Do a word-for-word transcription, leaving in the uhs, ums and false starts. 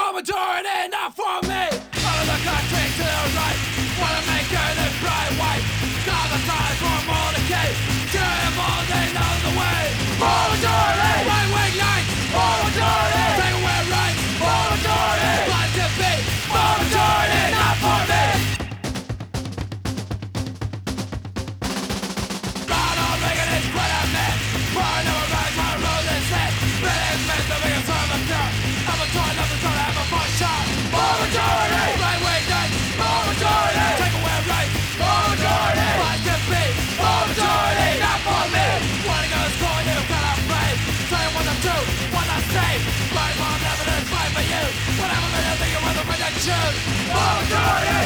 For majority, not for me. All of the country to the right. Wanna make her the bright white. Call the signs for more decay. Terrible, they know the way. For majority. Right wing nights. For majority. Take away rights. For majority. Blind to be. For majority, not for me. Ronald Reagan is what I meant. Far never rise, my road is set. Billions men to make a song of pure. I'm a toy, nothing's gonna have a fun shot. For majority. Right wing nights. For majority. Take away rights. For majority. Blind to be. For majority, not for me. Wanna go to school, you cannot play. Tell you what I'm true, what I say. Right, mom, never to fight for you. Whatever, man, I think you're the right to choose. For majority.